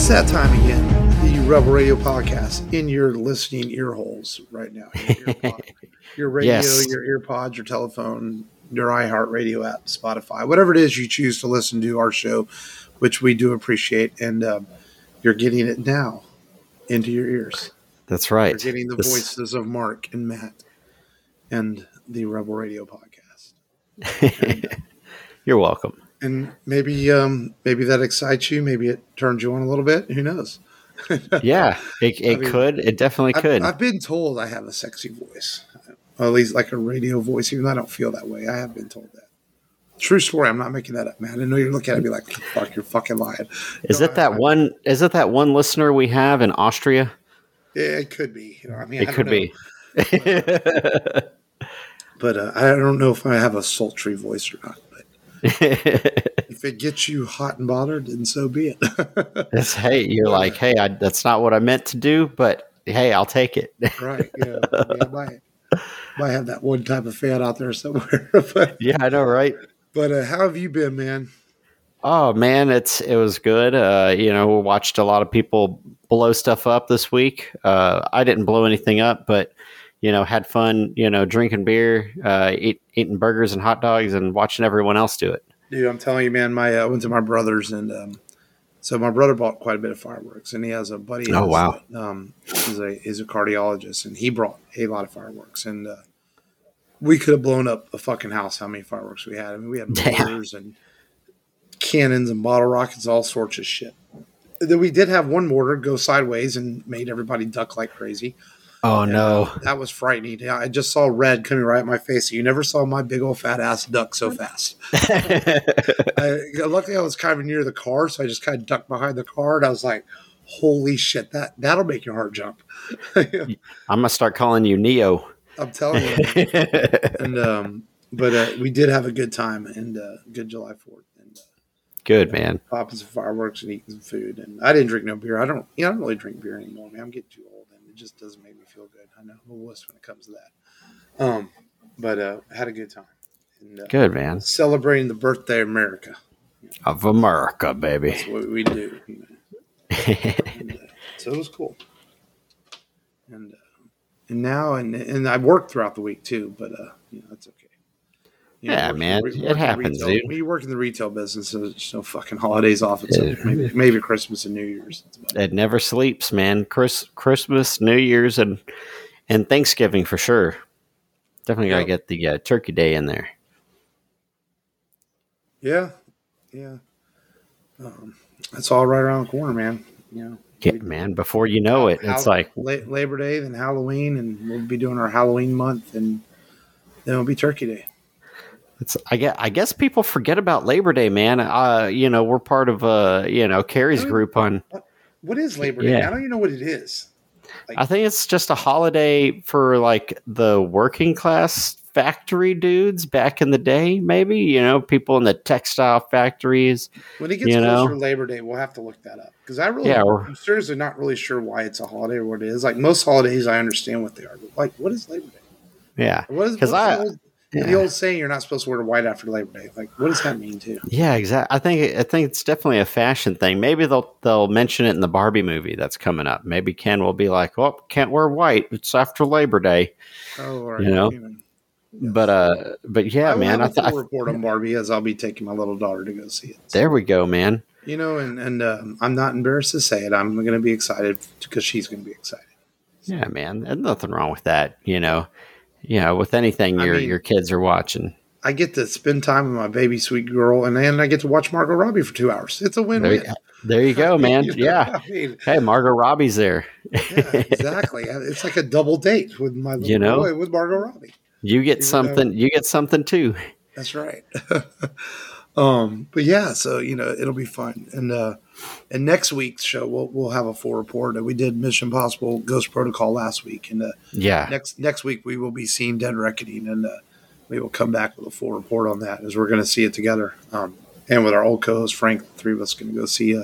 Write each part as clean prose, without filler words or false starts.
It's that time again. The Rebel Radio podcast in your listening ear holes right now. Your radio, Yes. your ear pods, your telephone, your iHeartRadio app, Spotify, whatever it is you choose to listen to our show, which we do appreciate. And you're getting it now into your ears. That's right. You're getting the voices of Mark and Matt and the Rebel Radio podcast. And, You're welcome. And maybe that excites you. Maybe it turns you on a little bit. Who knows? Yeah, it could. It definitely could. I've been told I have a sexy voice. Well, at least like a radio voice, even though I don't feel that way. I have been told that. True story. I'm not making that up, man. I know you're looking at me like, fuck, you're fucking lying. Is it that one listener we have in Austria? Yeah, it could be. It could be. But I don't know if I have a sultry voice or not. If it gets you hot and bothered, then so be it. That's not what I meant to do, but hey, I'll take it. Right. Yeah. Might have that one type of fan out there somewhere. Yeah, I know, right? But how have you been, man? Oh man, it was good. We watched a lot of people blow stuff up this week. I didn't blow anything up, but had fun, drinking beer, eating burgers and hot dogs and watching everyone else do it. Dude, I'm telling you, man, I went to my brother's and so my brother bought quite a bit of fireworks and he has a buddy. Oh, wow. He's a cardiologist and he brought a lot of fireworks and we could have blown up a fucking house how many fireworks we had. I mean, we had mortars and cannons and bottle rockets, all sorts of shit. Then we did have one mortar go sideways and made everybody duck like crazy. Oh, no. That was frightening. Yeah, I just saw red coming right at my face. You never saw my big old fat ass duck so fast. Luckily, I was kind of near the car, so I just kind of ducked behind the car, and I was like, holy shit, that'll make your heart jump. I'm going to start calling you Neo. I'm telling you. And But we did have a good time, and good July 4th. And, good, man. Popping some fireworks and eating some food. And I didn't drink no beer. I don't really drink beer anymore, man. I'm getting too old, and it just doesn't make me feel good. I know I'm a wuss when it comes to that. But had a good time. And, good, man. Celebrating the birthday of America. Of America, baby. That's what we do. And, so it was cool. And now and I worked throughout the week too, but that's okay. Man, it happens, dude. When you work in the retail business, there's no fucking holidays off. Maybe Christmas and New Year's. It never sleeps, man. Christmas, New Year's, and Thanksgiving for sure. Definitely got to get the Turkey Day in there. Yeah. That's all right around the corner, man. Yeah, man. Before you know it, it's like Labor Day, then Halloween, and we'll be doing our Halloween month, and then it'll be Turkey Day. I guess people forget about Labor Day, man. We're part of Carrie's group on. What is Labor Day? I don't even know what it is. I think it's just a holiday for like the working class factory dudes back in the day, maybe, people in the textile factories. When it gets closer to Labor Day, we'll have to look that up because I'm seriously not really sure why it's a holiday or what it is. Like most holidays, I understand what they are, but like, what is Labor Day? Yeah, because the old saying, "You're not supposed to wear white after Labor Day." Like, what does that mean, too? Yeah, exactly. I think it's definitely a fashion thing. Maybe they'll mention it in the Barbie movie that's coming up. Maybe Ken will be like, "Oh, can't wear white. It's after Labor Day." Oh, all right. But yeah, man. I report on Barbie as I'll be taking my little daughter to go see it. So, there we go, man. And I'm not embarrassed to say it. I'm going to be excited because she's going to be excited. So. Yeah, man. There's nothing wrong with that. With anything your kids are watching. I get to spend time with my baby sweet girl, and then I get to watch Margot Robbie for 2 hours. It's a win-win. There you go, man. Yeah. Hey, Margot Robbie's there. Yeah, exactly. It's like a double date with my little boy with Margot Robbie. You get something. You get something too. That's right. But yeah, so it'll be fun. And next week's show we'll have a full report. We did Mission Impossible Ghost Protocol last week, and next week we will be seeing Dead Reckoning, and we will come back with a full report on that as we're going to see it together. And with our old co-host Frank, the three of us going to go see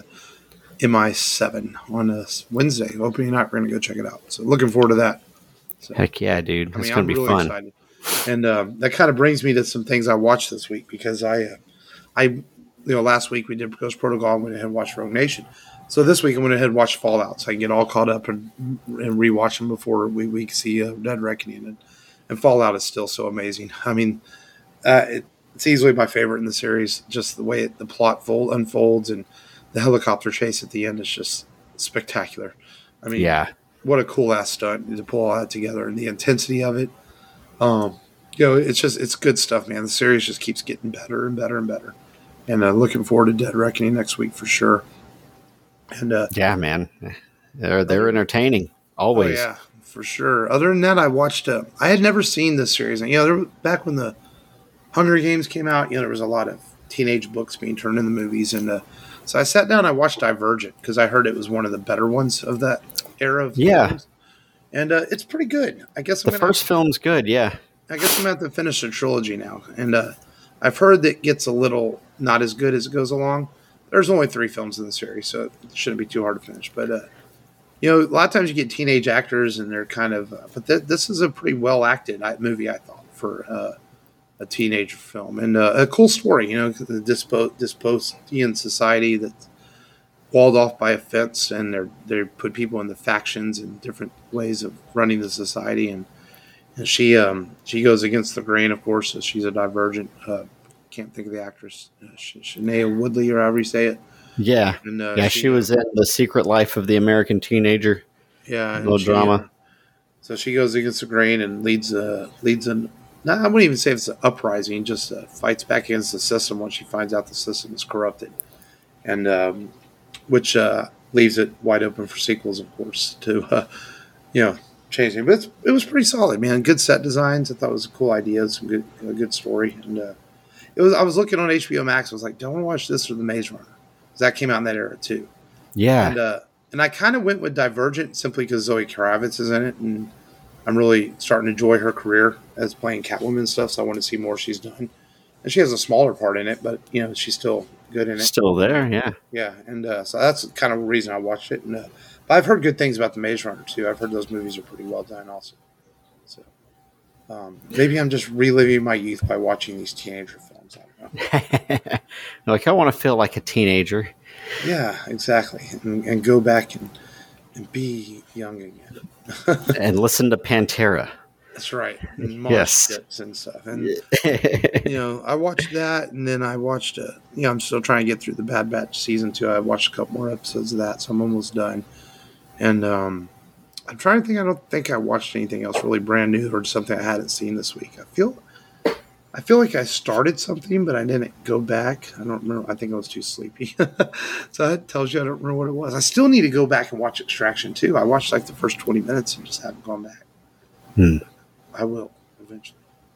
MI7 on Wednesday opening night. We're going to go check it out. So looking forward to that. So, heck yeah, dude! It's going to be really fun. Excited. And that kind of brings me to some things I watched this week because I last week we did Ghost Protocol and we had watched Rogue Nation. So this week I'm going to head and watch Fallout, so I can get all caught up and rewatch them before we see Dead Reckoning. And Fallout is still so amazing. I mean, it's easily my favorite in the series. Just the way the plot unfolds and the helicopter chase at the end is just spectacular. I mean, what a cool ass stunt to pull all that together and the intensity of it. It's good stuff, man. The series just keeps getting better and better and better. And looking forward to Dead Reckoning next week for sure. And yeah, man, they're entertaining always. Oh, yeah, for sure. Other than that, I watched. I had never seen this series, and back when the Hunger Games came out, there was a lot of teenage books being turned into movies, and so I sat down and I watched Divergent because I heard it was one of the better ones of that era of films. And it's pretty good. I guess the first film's good. Yeah, I guess I'm going to have to finish the trilogy now, and I've heard that it gets a little not as good as it goes along. There's only 3 films in the series, so it shouldn't be too hard to finish. But, a lot of times you get teenage actors and they're kind of but this is a pretty well-acted movie, I thought, for a teenage film. And a cool story, the dystopian society that's walled off by a fence, and they put people in the factions and different ways of running the society. And she goes against the grain, of course, so she's a Divergent can't think of the actress, Shania Woodley, or however you say it. Yeah, and, she was in The Secret Life of the American Teenager. Yeah, little drama. So she goes against the grain and leads I wouldn't even say it's an uprising, just fights back against the system once she finds out the system is corrupted, and which leaves it wide open for sequels, of course, to changing. But it was pretty solid, man. Good set designs. I thought it was a cool idea, some good story, and. I was looking on HBO Max. I was like, do I want to watch this or The Maze Runner? Because that came out in that era too. Yeah. And I kind of went with Divergent simply because Zoe Kravitz is in it, and I'm really starting to enjoy her career as playing Catwoman and stuff. So I want to see more she's done. And she has a smaller part in it, but she's still good in it. Still there, yeah. Yeah, and so that's kind of the reason I watched it. And but I've heard good things about The Maze Runner too. I've heard those movies are pretty well done, also. So maybe I'm just reliving my youth by watching these teenager films. Like, I want to feel like a teenager. Yeah, exactly. And go back and be young again. And listen to Pantera. That's right. And yes. And stuff. And, I watched that, and then I watched, I'm still trying to get through the Bad Batch season 2. I watched a couple more episodes of that, so I'm almost done. And I'm trying to think. I don't think I watched anything else really brand new or something I hadn't seen this week. I feel like I started something, but I didn't go back. I don't remember. I think I was too sleepy. So that tells you I don't remember what it was. I still need to go back and watch Extraction too. I watched like the first 20 minutes and just haven't gone back. I will eventually.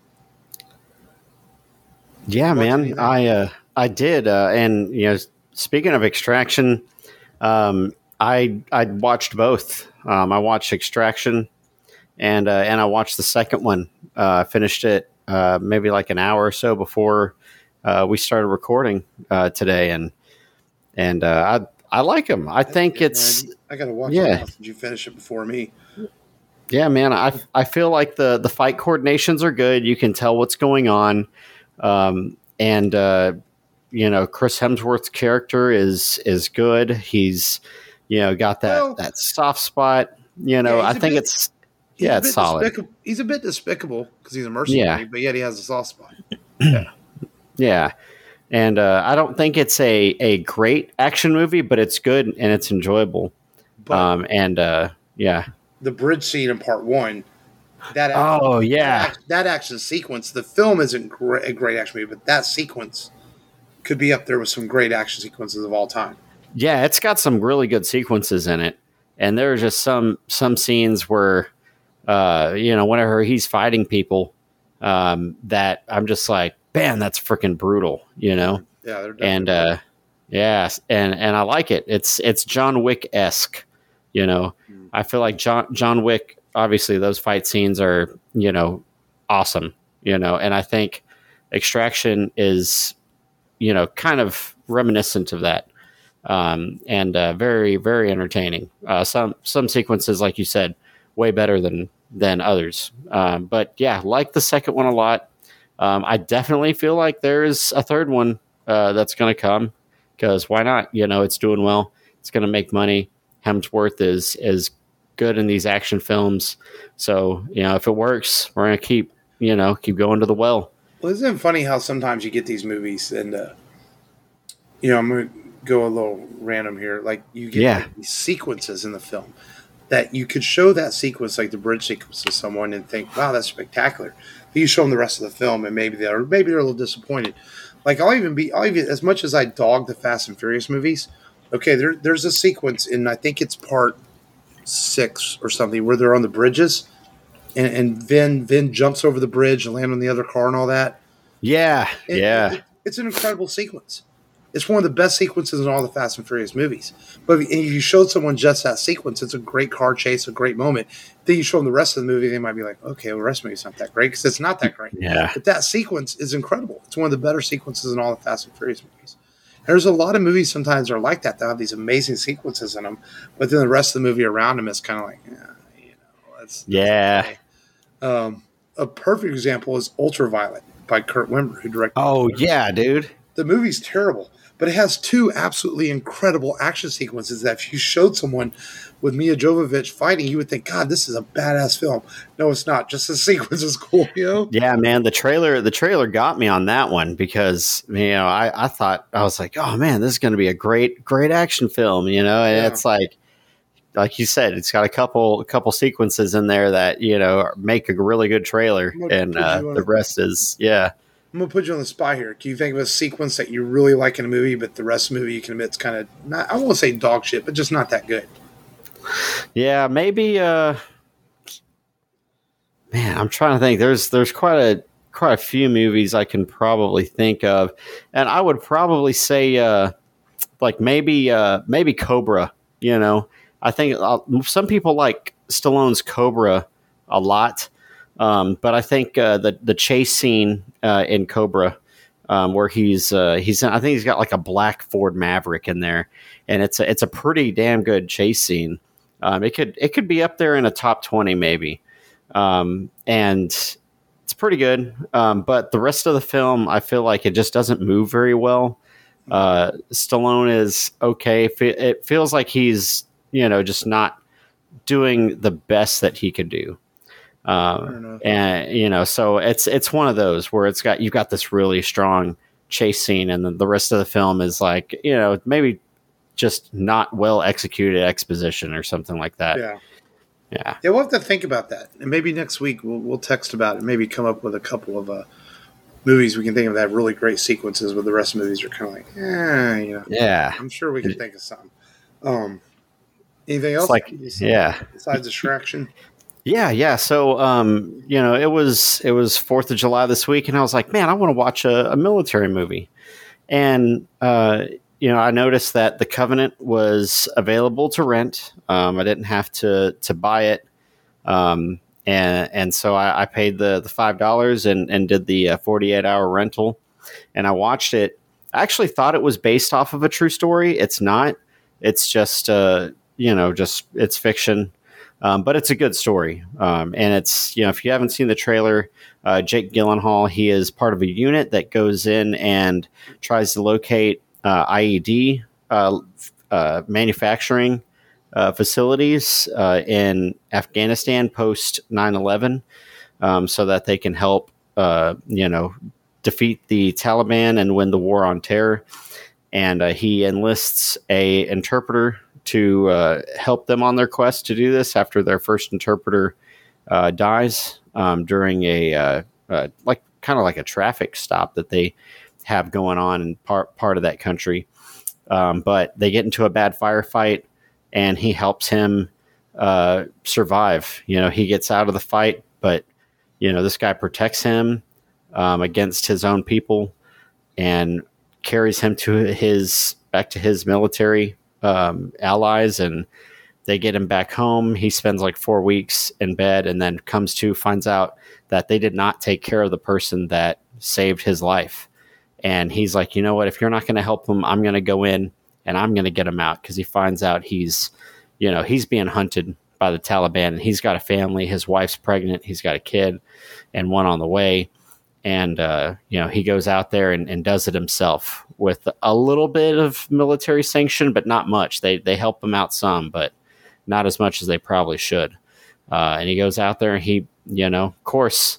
Yeah, man. I did. And speaking of Extraction, I watched both. I watched Extraction, and I watched the second one. Finished it maybe like an hour or so before we started recording today, and I like them. I think it's. Man, I gotta watch it now since you finish it before me. Yeah, man. I feel like the fight coordinations are good. You can tell what's going on, and Chris Hemsworth's character is good. He's got that soft spot. I think it's solid. He's a bit despicable because he's a mercenary, but yet he has a soft spot. Yeah. And I don't think it's a great action movie, but it's good and it's enjoyable. But yeah. The bridge scene in part 1. That action sequence. The film isn't a great action movie, but that sequence could be up there with some great action sequences of all time. Yeah, it's got some really good sequences in it, and there are just some scenes where, whenever he's fighting people, that I'm just like, man, that's freaking brutal, Yeah, they're definitely and I like it. It's John Wick-esque, I feel like John Wick. Obviously, those fight scenes are awesome, and I think Extraction is kind of reminiscent of that, and very, very entertaining. Some sequences, like you said, way better than others. But yeah, like the second one a lot. I definitely feel like there is a third one that's going to come, because why not? It's doing well. It's going to make money. Hemsworth is good in these action films. So, if it works, we're going to keep going to the well. Well, isn't it funny how sometimes you get these movies and, I'm going to go a little random here. Like you get these sequences in the film that you could show that sequence, like the bridge sequence, to someone and think, wow, that's spectacular. But you show them the rest of the film and maybe they're a little disappointed. Like I'll even as much as I dog the Fast and Furious movies. Okay, there's a sequence in, I think it's part 6 or something, where they're on the bridges and Vin jumps over the bridge and lands on the other car and all that. Yeah. It's an incredible sequence. It's one of the best sequences in all the Fast and Furious movies. But if you showed someone just that sequence, it's a great car chase, a great moment. Then you show them the rest of the movie, they might be like, okay, well, the rest of the movie's not that great because it's not that great. Yeah. But that sequence is incredible. It's one of the better sequences in all the Fast and Furious movies. And there's a lot of movies sometimes are like that. They have these amazing sequences in them, but then the rest of the movie around them is kind of like, that's okay. A perfect example is Ultraviolet by Kurt Wimmer, who directed. Oh, yeah, dude. The movie's terrible, but it has 2 absolutely incredible action sequences that if you showed someone with Mia Jovovich fighting, you would think, God, this is a badass film. No, it's not. Just the sequence is cool, Yeah, man. The trailer got me on that one because, I thought, I was like, oh, man, this is going to be a great action film, and it's like you said, it's got a couple sequences in there that, make a really good trailer, and the rest is, I'm going to put you on the spot here. Can you think of a sequence that you really like in a movie, but the rest of the movie you can admit it's kind of not, I won't say dog shit, but just not that good? Yeah, maybe. Man, I'm trying to think. There's quite a few movies I can probably think of, and I would probably say like maybe Cobra. I think some people like Stallone's Cobra a lot, but I think the chase scene in Cobra, where he's I think he's got like a black Ford Maverick in there, and it's a pretty damn good chase scene. It could be up there in a top 20 maybe, and it's pretty good. But the rest of the film, I feel like it just doesn't move very well. Stallone is okay. It feels like he's just not doing the best that he could do. And so it's one of those where you've got this really strong chase scene, and then the rest of the film is like, maybe just not well executed exposition or something like that. Yeah. We'll have to think about that, and maybe next week we'll text about it. Maybe come up with a couple of movies we can think of that have really great sequences, but the rest of the movies are kind of like, Yeah. I'm sure we can think of something. Anything else? Besides distraction. Yeah. So, it was 4th of July this week, and I was like, man, I want to watch a military movie. And, I noticed that The Covenant was available to rent. I didn't have to buy it. And so I paid the $5 and did the 48-hour rental, and I watched it. I actually thought it was based off of a true story. It's not. It's just, it's fiction. But it's a good story. And it's, if you haven't seen the trailer, Jake Gyllenhaal, he is part of a unit that goes in and tries to locate IED manufacturing facilities in Afghanistan post 9/11, so that they can help, defeat the Taliban and win the war on terror. And he enlists a interpreter to help them on their quest to do this after their first interpreter dies during a kind of like a traffic stop that they have going on in part of that country. But they get into a bad firefight, and he helps him survive. He gets out of the fight, but this guy protects him against his own people and carries him back to his military allies, and they get him back home. He spends like 4 weeks in bed, and then finds out that they did not take care of the person that saved his life. And he's like, you know what, if you're not going to help him, I'm going to go in and I'm going to get him out, because he finds out he's being hunted by the Taliban, and he's got a family. His wife's pregnant. He's got a kid and one on the way. and he goes out there and does it himself with a little bit of military sanction, but not much. They help him out some, but not as much as they probably should. And he goes out there and he, of course,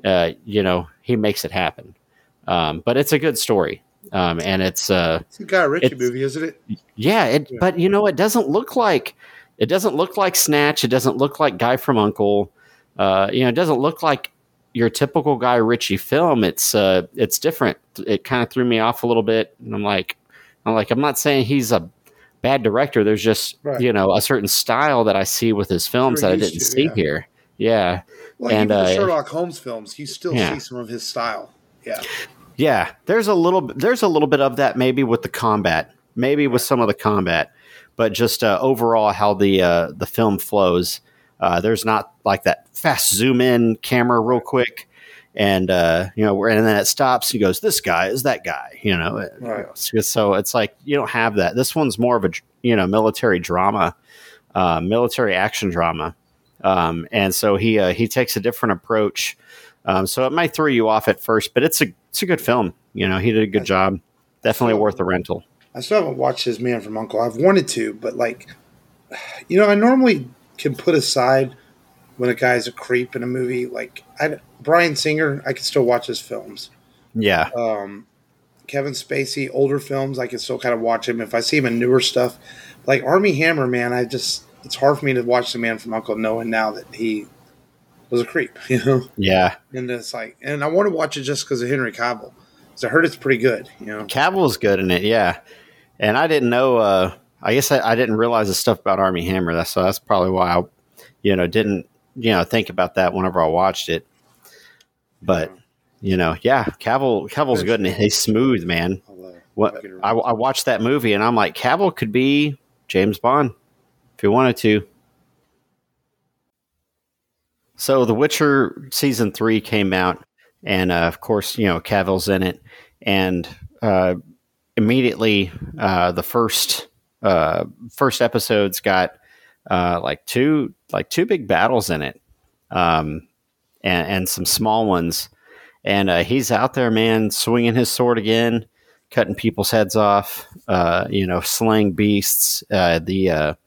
he makes it happen. But it's a good story. And it's a Guy Ritchie movie, isn't it? Yeah. But it doesn't look like Snatch. It doesn't look like Guy from U.N.C.L.E. It doesn't look like your typical Guy Ritchie film. It's different. It kind of threw me off a little bit. And I'm like, I'm not saying he's a bad director. There's just, a certain style that I see with his films that I didn't see here. Yeah. Well, and even the Sherlock Holmes films, you still see some of his style. Yeah. Yeah. There's a little bit of that maybe with the combat, with some of the combat, but just overall how the film flows. There's not like that fast zoom in camera real quick. And, and then it stops and goes, this guy is that guy, Right. So it's like, you don't have that. This one's more of a, military drama, military action drama. And so he takes a different approach. So it might throw you off at first, but it's a good film. He did a good job. Definitely worth a rental. I still haven't watched his Man from U.N.C.L.E. I've wanted to, but I normally can put aside when a guy's a creep in a movie. Bryan Singer, I can still watch his films. Yeah. Kevin Spacey, older films, I can still kind of watch him. If I see him in newer stuff, like Armie Hammer, man, it's hard for me to watch The Man from U.N.C.L.E. knowing now that he was a creep, Yeah. And it's and I want to watch it just because of Henry Cavill. Because I heard it's pretty good, Cavill's good in it, yeah. And I didn't know, I guess I didn't realize the stuff about Armie Hammer. That's probably why I, didn't, think about that whenever I watched it. But, Cavill's good in it. He's smooth, man. I watched that movie and I'm like, Cavill could be James Bond if he wanted to. So The Witcher season 3 came out, and of course, Cavill's in it, and immediately the first episode's got two big battles in it, and some small ones, and he's out there, man, swinging his sword again, cutting people's heads off, slaying beasts. The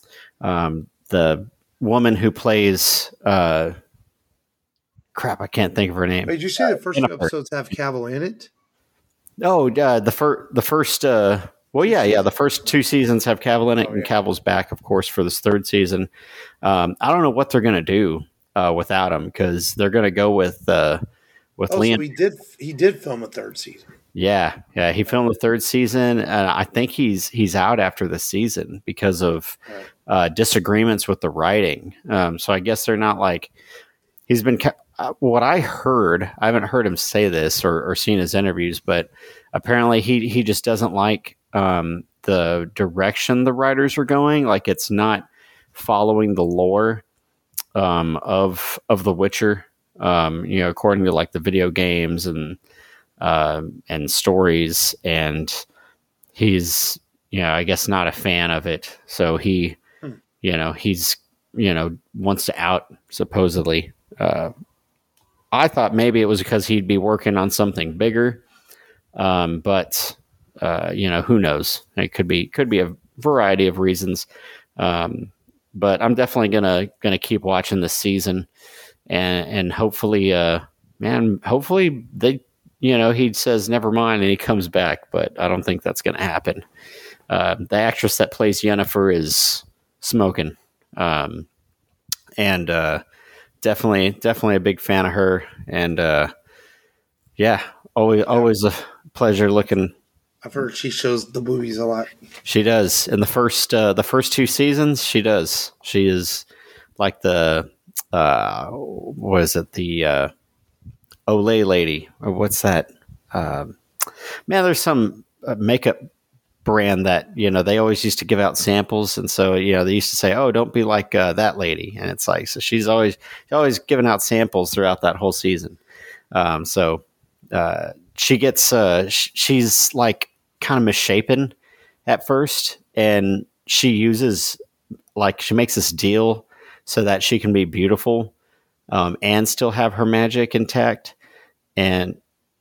woman who plays crap, I can't think of her name. Did you say the first two episodes have Cavill in it? Oh, the first the first 2 seasons have Cavill in it, and Cavill's back, of course, for this 3rd season. I don't know what they're gonna do without him, because they're gonna go with Liam. So he did film a 3rd season. Yeah, he filmed the 3rd season, and I think he's out after the season because of disagreements with the writing. So I guess they're not he's been. What I heard, I haven't heard him say this or seen his interviews, but apparently he just doesn't like the direction the writers are going. It's not following the lore of The Witcher. According to the video games and stories, and he's I guess not a fan of it, so he he's wants to out, supposedly. I thought maybe it was because he'd be working on something bigger, but who knows? It could be a variety of reasons, but I'm definitely gonna keep watching this season, and hopefully hopefully they he says never mind and he comes back, but I don't think that's gonna happen. The actress that plays Yennefer is smoking, and definitely a big fan of her, and always a pleasure looking. I've heard she shows the boobies a lot. She does. In the first 2 seasons, she does. She is like the what is it, the Olay lady, or what's that? Man, there's some makeup brand that they always used to give out samples, and so they used to say, oh, don't be like that lady, and it's so she's always giving out samples throughout that whole season. So she gets she's kind of misshapen at first, and she uses she makes this deal so that she can be beautiful and still have her magic intact. and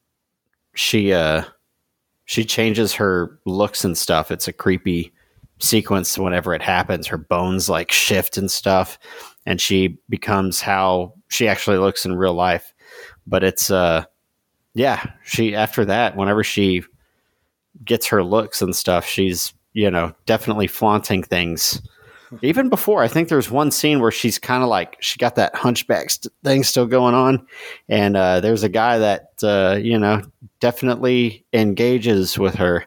she changes her looks and stuff. It's a creepy sequence whenever it happens. Her bones like shift and stuff, and she becomes how she actually looks in real life. But it's she after that, whenever she gets her looks and stuff, she's definitely flaunting things. Even before, I think there's one scene where she's kind of like she got that hunchback thing still going on, and there's a guy that definitely engages with her,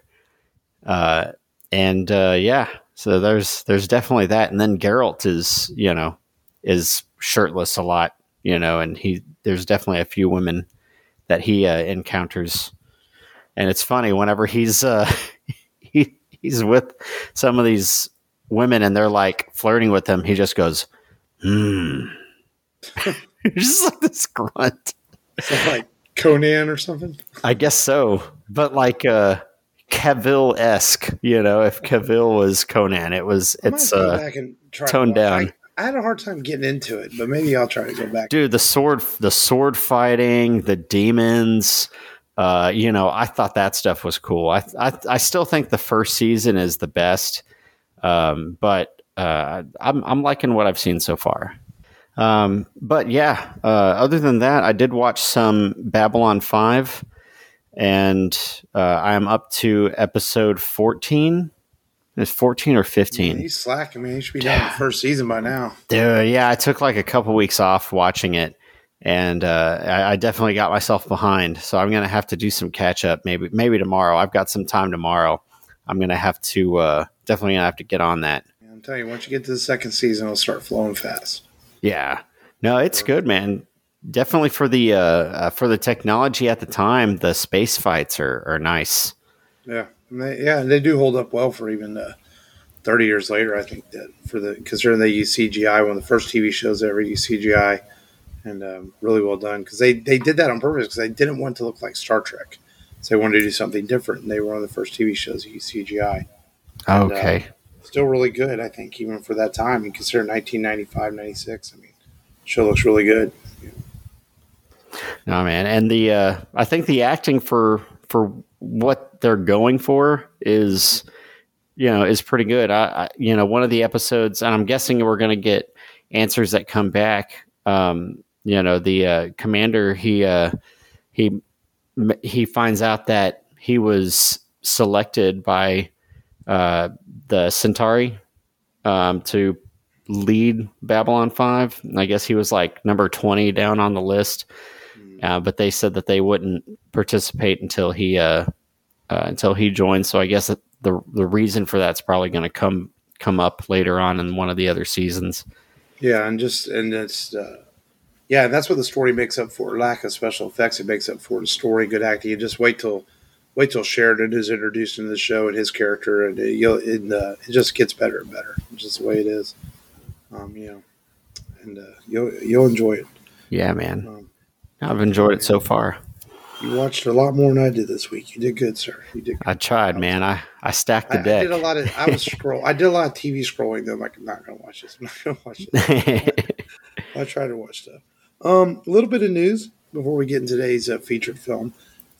so there's definitely that. And then Geralt is shirtless a lot, and there's definitely a few women that he encounters, and it's funny whenever he's he's with some of these women and they're like flirting with him, he just goes, just like this grunt. So like Conan or something? I guess so. But like Cavill-esque, if Cavill was Conan, it's back and try toned down. I had a hard time getting into it, but maybe I'll try to go back. Dude, the sword fighting, the demons, I thought that stuff was cool. I still think the first season is the best. But I'm liking what I've seen so far. Other than that, I did watch some Babylon 5, and I am up to episode 14. It's 14 or 15. Yeah, he's slacking, man. He should be done the first season by now. Dude, yeah, I took like a couple weeks off watching it, and I definitely got myself behind. So I'm going to have to do some catch up maybe tomorrow. I've got some time tomorrow. I'm going to have to definitely going to have to get on that. Yeah, I'm telling you, once you get to the second season, it'll start flowing fast. Yeah. No, it's good, man. Definitely for the technology at the time, the space fights are nice. Yeah. And they do hold up well for even 30 years later, I think, that considering they use CGI, one of the first TV shows that ever used CGI, and really well done, because they did that on purpose because they didn't want to look like Star Trek. So they wanted to do something different, and they were one of the first TV shows that used CGI. And, okay. Still really good, I think, even for that time. And consider 1995, 96. I mean, the show looks really good. No, man. And I think the acting for what they're going for is pretty good. I one of the episodes, and I'm guessing we're going to get answers that come back. The commander, he finds out that he was selected by the Centauri to lead Babylon 5. I guess he was like number 20 down on the list, but they said that they wouldn't participate until he joined. So I guess that the reason for that's probably going to come up later on in one of the other seasons. Yeah, and it's that's what the story makes up for. Lack of special effects, it makes up for the story, good acting. You just wait till Sheridan is introduced into the show and his character, and it just gets better and better. It's just the way it is, you'll enjoy it. Yeah, man. I've enjoyed it so far. You watched a lot more than I did this week. You did good, sir. You did good. I tried, man. I stacked the deck. I did a lot of TV scrolling, though. I'm like, I'm not going to watch this. I'm not going to watch this. I try to watch stuff. A little bit of news before we get into today's featured film.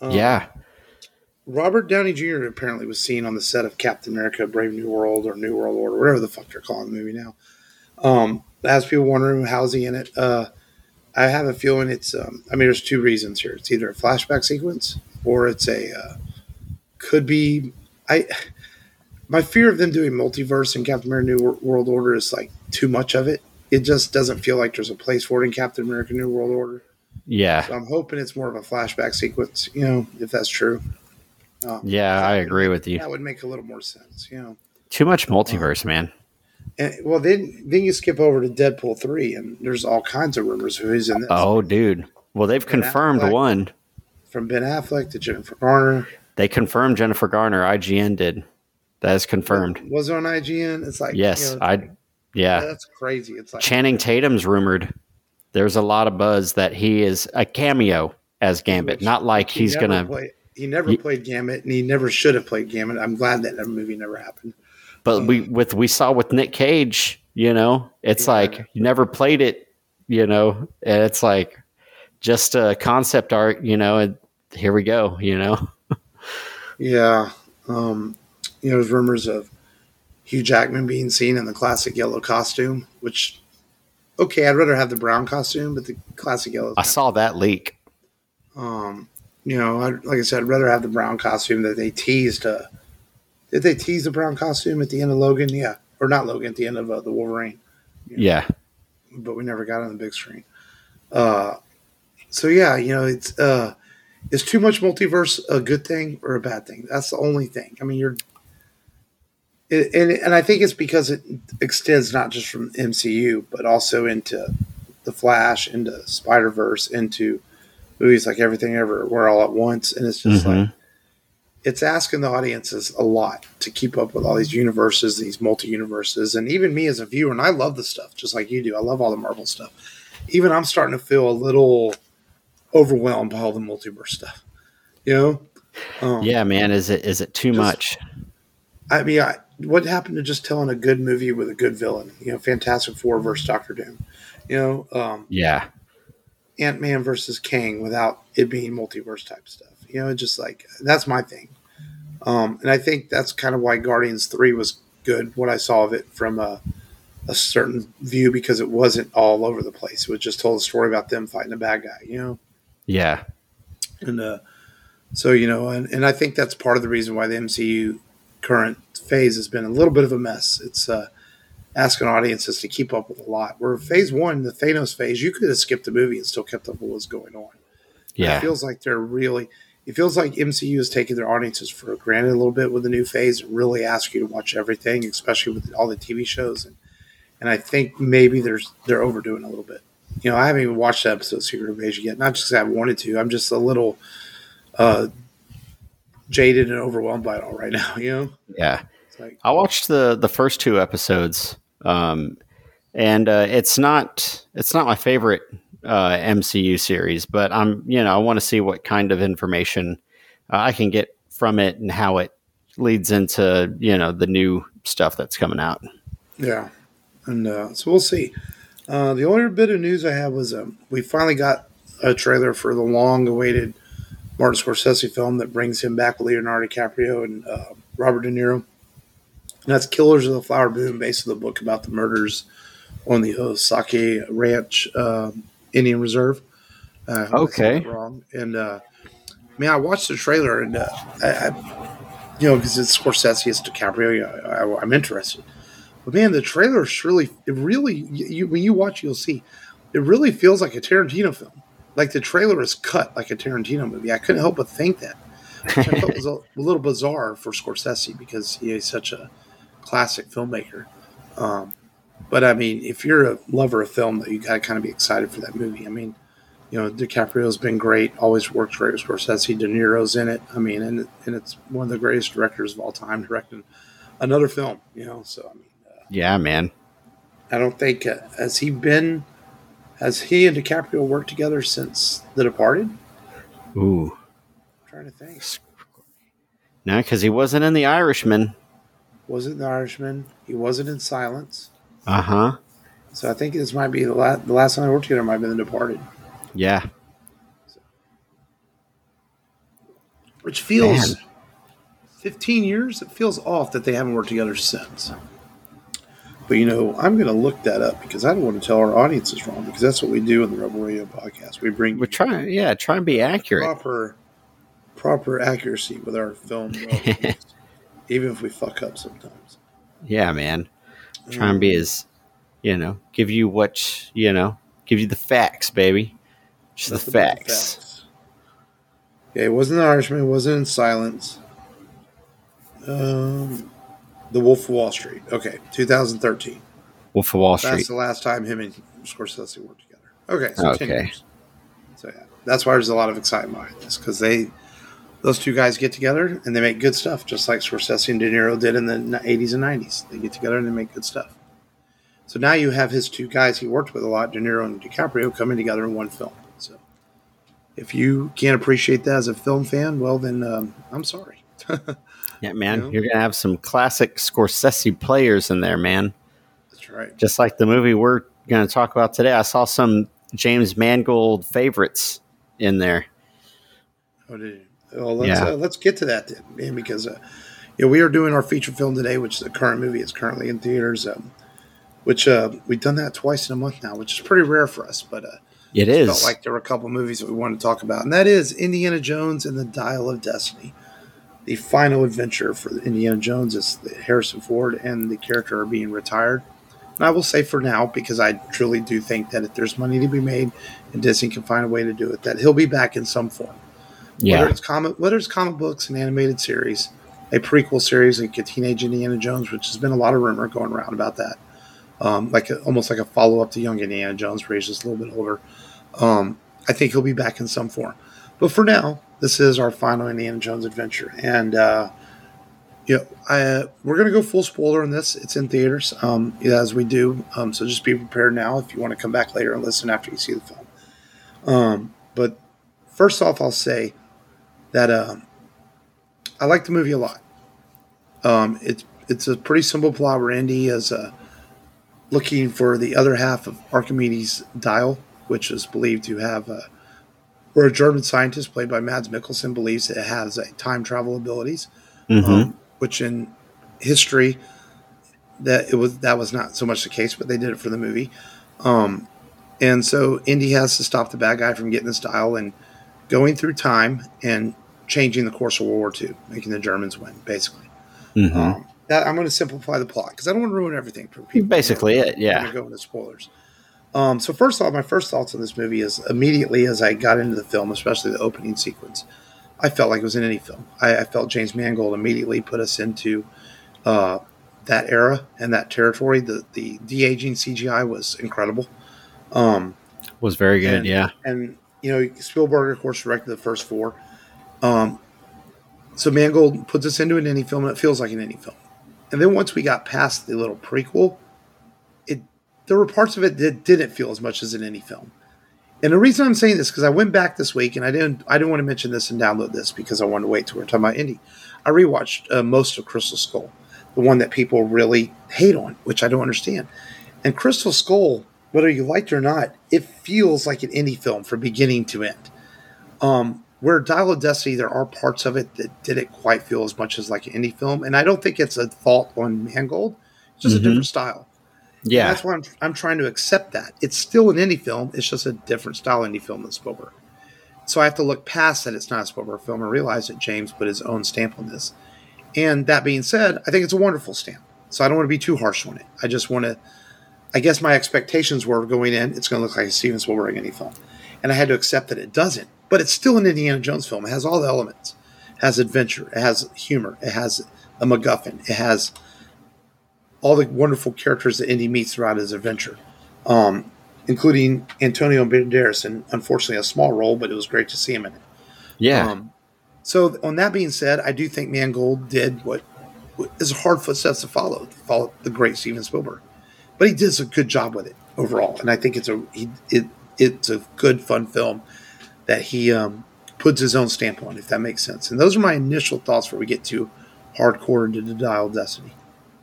Robert Downey Jr. apparently was seen on the set of Captain America: Brave New World or New World Order, whatever the fuck they're calling the movie now. Has people wondering how's he in it. I have a feeling it's. There's two reasons here. It's either a flashback sequence or it's could be. My fear of them doing multiverse in Captain America: New World Order is like too much of it. It just doesn't feel like there's a place for it in Captain America: New World Order. Yeah. So I'm hoping it's more of a flashback sequence. If that's true. I agree with you. That would make a little more sense. Too much multiverse, man. And then you skip over to Deadpool 3, and there's all kinds of rumors of who's in this. Oh, dude. Well, they've confirmed one. From Ben Affleck to Jennifer Garner. They confirmed Jennifer Garner. IGN did. That is confirmed. Was it on IGN? It's like yes, that's crazy. It's like Channing Tatum's rumored. There's a lot of buzz that he is a cameo as Gambit, not like he's gonna. He never played Gambit, and he never should have played Gambit. I'm glad that movie never happened. But we saw with Nick Cage, it's like you never played it, and it's like just a concept art, and here we go, Yeah. There's rumors of Hugh Jackman being seen in the classic yellow costume, which, okay, I'd rather have the brown costume, but the classic yellow. I saw that leak. Like I said, I'd rather have the brown costume that they teased. Did they tease the brown costume at the end of Logan? Yeah. Or not Logan, at the end of the Wolverine. Yeah. But we never got it on the big screen. So yeah, is too much multiverse a good thing or a bad thing? That's the only thing. I mean, and I think it's because it extends not just from MCU, but also into the Flash, into Spider-Verse, into movies like Everything Everywhere All at Once, and it's just like it's asking the audiences a lot to keep up with all these universes, these multi-universes, and even me as a viewer, and I love the stuff just like you do. I love all the Marvel stuff. Even I'm starting to feel a little overwhelmed by all the multiverse stuff. Yeah, man. Is it too much? I mean, what happened to just telling a good movie with a good villain? Fantastic Four versus Doctor Doom. Yeah. Ant-Man versus Kang without it being multiverse type stuff. Just like that's my thing. And I think that's kind of why Guardians 3 was good. What I saw of it from a certain view, because it wasn't all over the place. It just told a story about them fighting a bad guy. Yeah. And so and I think that's part of the reason why the MCU current phase has been a little bit of a mess. It's asking audiences to keep up with a lot. Where phase 1, the Thanos phase, you could have skipped the movie and still kept up with what was going on. Yeah. It feels like MCU is taking their audiences for granted a little bit with the new phase and really ask you to watch everything, especially with all the TV shows. And I think maybe they're overdoing a little bit. I haven't even watched the episode of Secret Invasion yet. Not just because I wanted to. I'm just a little jaded and overwhelmed by it all right now. Yeah. I watched the first 2 episodes, and it's not my favorite MCU series, but I want to see what kind of information I can get from it and how it leads into the new stuff that's coming out. Yeah, and so we'll see. The only bit of news I have was we finally got a trailer for the long-awaited Martin Scorsese film that brings him back with Leonardo DiCaprio and Robert De Niro. And that's Killers of the Flower Moon, based on the book about the murders on the Osage Ranch Indian Reserve. Okay. Wrong. And I watched the trailer, and because it's Scorsese, it's DiCaprio. I'm interested. But man, the trailer when you watch, you'll see, it really feels like a Tarantino film. Like the trailer is cut like a Tarantino movie. I couldn't help but think that, which I thought was a little bizarre for Scorsese because he's such a classic filmmaker. But I mean, if you're a lover of film, you got to kind of be excited for that movie. I mean, DiCaprio's been great, always works great with Scorsese. De Niro's in it. I mean, and it's one of the greatest directors of all time directing another film. So I mean, yeah, man. I don't think has he and DiCaprio worked together since The Departed? Ooh, I'm trying to think. No, because he wasn't in The Irishman. Wasn't The Irishman? He wasn't in Silence. So I think this might be the last time they worked together. Might have been The Departed. Yeah. Which feels 15 years. It feels off that they haven't worked together since. But I'm going to look that up because I don't want to tell our audiences wrong, because that's what we do in the Rebel Radio podcast. We're try and be accurate. Proper accuracy with our film, even if we fuck up sometimes. Yeah, man. Try and be as, give you give you the facts, baby. Just the facts. Yeah, it wasn't The Irishman. It wasn't in Silence. The Wolf of Wall Street. Okay, 2013. Wolf of Wall Street. That's the last time him and Scorsese worked together. Okay, so 10 years. So yeah, that's why there's a lot of excitement behind this, because those two guys get together and they make good stuff, just like Scorsese and De Niro did in the 80s and 90s. They get together and they make good stuff. So now you have his two guys he worked with a lot, De Niro and DiCaprio, coming together in one film. So if you can't appreciate that as a film fan, well, then I'm sorry. Yeah, man. You're going to have some classic Scorsese players in there, man. That's right. Just like the movie we're going to talk about today. I saw some James Mangold favorites in there. Oh, did you? Well, let's get to that then, man, because we are doing our feature film today, which is a current movie. It's currently in theaters, which we've done that twice in a month now, which is pretty rare for us. But it is. Felt like there were a couple of movies that we wanted to talk about, and that is Indiana Jones and the Dial of Destiny. The final adventure for Indiana Jones is that Harrison Ford and the character are being retired. And I will say for now, because I truly do think that if there's money to be made and Disney can find a way to do it, that he'll be back in some form. Yeah. Whether it's comic books, an animated series, a prequel series like a Teenage Indiana Jones, which has been a lot of rumor going around about that. Almost like a follow-up to Young Indiana Jones, where he's just a little bit older. I think he'll be back in some form. But for now, this is our final Indiana Jones adventure. And, we're going to go full spoiler on this. It's in theaters, as we do. So just be prepared now if you want to come back later and listen after you see the film. But first off, I'll say that I like the movie a lot. It's a pretty simple plot where Indy is looking for the other half of Archimedes' dial, which is believed to have, where a German scientist played by Mads Mikkelsen believes it has time travel abilities, which in history that was not so much the case, but they did it for the movie. And so Indy has to stop the bad guy from getting this dial and going through time and changing the course of World War II, making the Germans win, basically. That I'm going to simplify the plot because I don't want to ruin everything for people. Basically, I'm going to go into spoilers. So first off, my first thoughts on this movie is immediately as I got into the film, especially the opening sequence, I felt like it was in any film. I felt James Mangold immediately put us into that era and that territory. The de-aging CGI was incredible. Was very good, yeah. And, Spielberg, of course, directed the first four. So Mangold puts us into an indie film, and it feels like an indie film. And then once we got past the little prequel, there were parts of it that didn't feel as much as an indie film. And the reason I'm saying this is because I went back this week, and I didn't want to mention this and download this because I wanted to wait till we're talking about indie. I rewatched most of Crystal Skull, the one that people really hate on, which I don't understand. And Crystal Skull, whether you liked it or not, it feels like an indie film from beginning to end. Where Dial of Destiny, there are parts of it that didn't quite feel as much as like an indie film. And I don't think it's a fault on Mangold. It's just a different style. Yeah. And that's why I'm trying to accept that. It's still an indie film. It's just a different style indie film than Spielberg. So I have to look past that it's not a Spielberg film and realize that James put his own stamp on this. And that being said, I think it's a wonderful stamp. So I don't want to be too harsh on it. I just want to, I guess my expectations were going in, it's going to look like a Steven Spielberg indie film. And I had to accept that it doesn't. But it's still an Indiana Jones film. It has all the elements. It has adventure. It has humor. It has a MacGuffin. It has all the wonderful characters that Indy meets throughout his adventure, including Antonio Banderas, and unfortunately a small role, but it was great to see him in it. Yeah. So on that being said, I do think Mangold did what is hard footsteps to follow the great Steven Spielberg. But he did a good job with it overall. And I think it's a good, fun film that he puts his own stamp on, if that makes sense. And those are my initial thoughts before we get too hardcore into the Dial of Destiny.